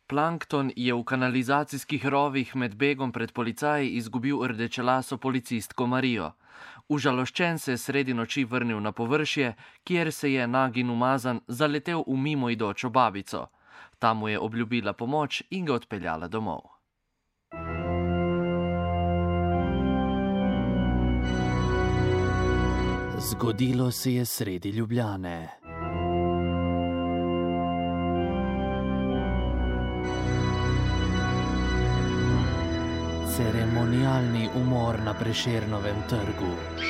Plankton je v kanalizacijskih rovih med begom pred policaji izgubil rdečelaso policistko Marijo. Užaloščen se je sredi noči vrnil na površje, kjer se je nag in umazan zaletel v mimoidočo babico. Ta mu je obljubila pomoč in ga odpeljala domov. Zgodilo se je sredi Ljubljane. Ceremonialni umor na Prešernovem trgu.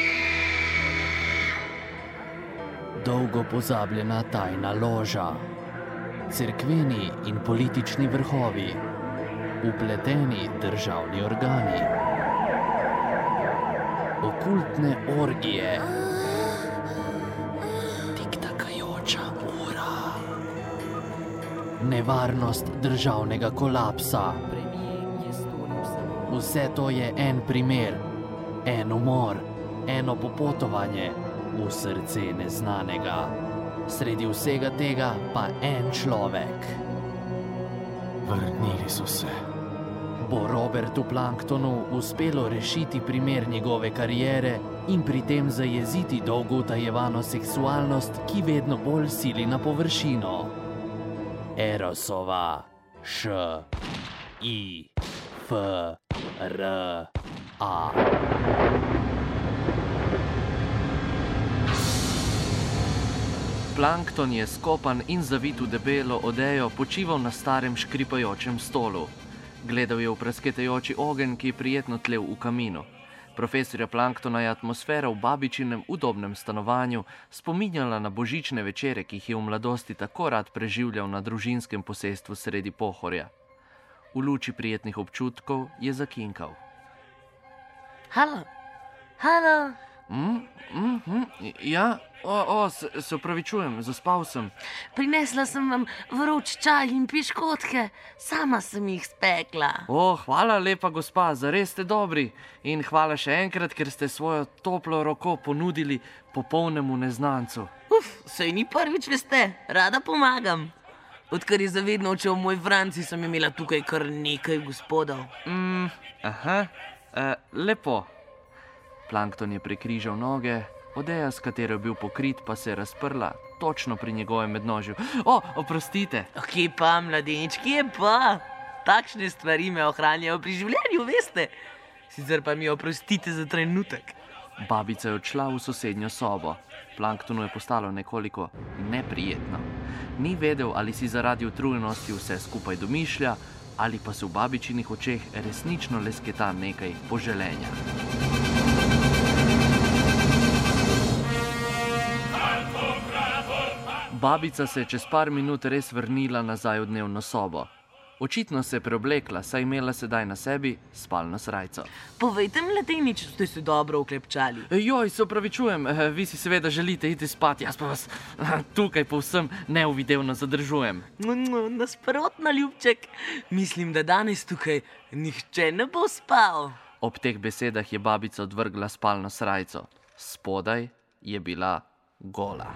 Dolgo pozabljena tajna loža. Cerkveni in politični vrhovi. Vpleteni državni organi. Okultne orgije. Tiktakajoča ura. Nevarnost državnega kolapsa. Vse to je en primer, en umor, eno popotovanje v srce neznanega. Sredi vsega tega pa en človek. Vrnili so se. Bo Robertu Planktonu uspelo rešiti primer njegove kariere in pri tem zajeziti dolgo utajevano seksualnost, ki vedno bolj sili na površino. Erosova Š-I-F-R-A. Plankton je skopan in zavit v debelo odejo počival na starem škripajočem stolu. Gledal je v prasketajoči ogenj, ki je prijetno tlel v kaminu. Profesorja Planktona je atmosfera v babičinem udobnem stanovanju spominjala na božične večere, ki jih je v mladosti tako rad preživljal na družinskem posestvu sredi Pohorja. V luči prijetnih občutkov je zakinkal. Halo? Halo? Ja, se opravičujem, zaspal sem. Prinesla sem vam vroč čaj in piškotke, sama sem jih spekla. Hvala lepa, gospa, zares ste dobri. In hvala še enkrat, ker ste svojo toplo roko ponudili popolnemu neznancu. Sej ni prvič, veste, rada pomagam. Odkar je zavedno odšel moj Franci, sem imela tukaj kar nekaj gospodov. Lepo. Plankton je prekrižal noge, odeja, s katero je bil pokrit, pa se je razprla točno pri njegovem mednožju. Oprostite. Kje pa, mladenič, kje pa? Takšne stvari me ohranjajo pri življenju, veste. Sicer pa mi oprostite za trenutek. Babica je odšla v sosednjo sobo. Planktonu je postalo nekoliko neprijetno. Ni vedel, ali si zaradi utrujenosti vse skupaj domišlja, ali pa se v babičinih očeh resnično lesketa nekaj poželenja. Babica se je čez par minut res vrnila nazaj v dnevno sobo. Očitno se je preoblekla, saj imela sedaj na sebi spalno srajco. Povejte, mladenič, ste se dobro uklepčali. Joj, se opravičujem, vi si seveda želite iti spat, jaz pa vas tukaj povsem neuvidevno zadržujem. Nasprotno, ljubček, mislim, da danes tukaj nihče ne bo spal. Ob teh besedah je babica odvrgla spalno srajco. Spodaj je bila gola.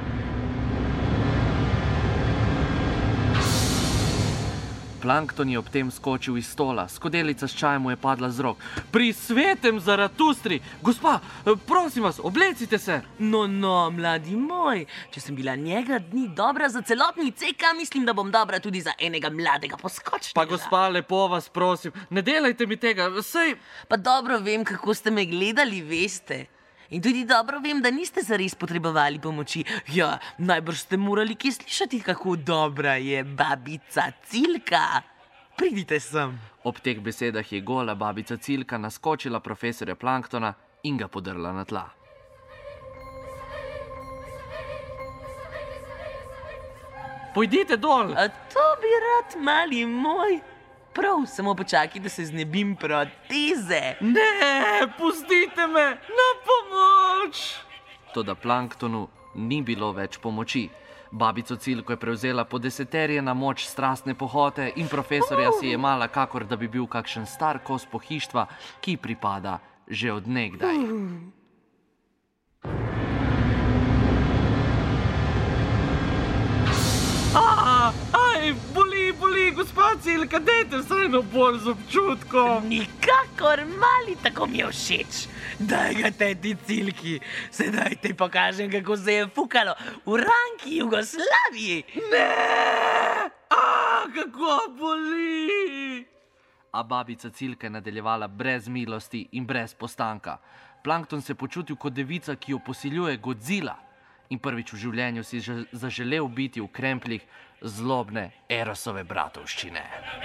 Plankton je ob tem skočil iz stola, skodelica s čajem mu je padla z rok. Pri svetem Zaratustri! Gospa, prosim vas, oblecite se! No, mladi moj, če sem bila njega dni dobra za celotni CK, mislim, da bom dobra tudi za enega mladega poskočnega. Pa gospa, lepo vas prosim, ne delajte mi tega, sej... Pa dobro vem, kako ste me gledali, veste. In tudi dobro vem, da niste zares potrebovali pomoči. Ja, najbrž ste morali kje slišati, kako dobra je babica Cilka. Pridite sem. Ob teh besedah je gola babica Cilka naskočila profesorja Planktona in ga podrla na tla. Pojdite dol! A to bi rad, mali moj. Prav, samo počakaj, da se znebim proteze. Ne, pustite me, na pomoč! Toda Planktonu ni bilo več pomoči. Babico Cilko je prevzela podeseterjena moč strastne pohote in profesorja si je mala, kakor da bi bil kakšen star kos pohištva, ki pripada že od nekdaj. Aj, boli boli, gospa Cilka, dajte vsaj eno bolj z občutkom. Nikakor mali, tako mi je všeč. Daj ga teti Cilki, sedaj ti pokažem, kako se je fukalo v ranki Jugoslaviji. Ne! Kako boli! A babica Cilka je nadaljevala brez milosti in brez postanka. Plankton se je počutil kot devica, ki jo posiljuje Godzilla. In prvič v življenju si zaželel biti v krempljih zlobne Erosove bratovščine.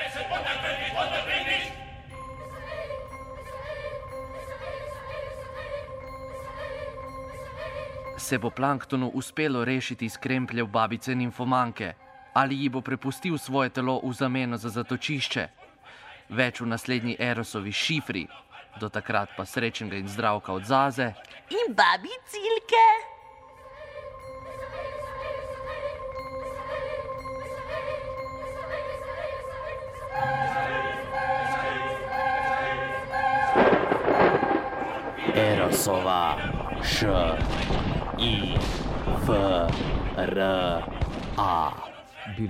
Se bo Planktonu uspelo rešiti iz krempljev babice nimfomanke? Ali ji bo prepustil svoje telo v zameno za zatočišče? Več v naslednji Erosovi šifri. Do takrat pa srečnega in zdravka od Zaze in babi Cilke. Erosova Š I F R A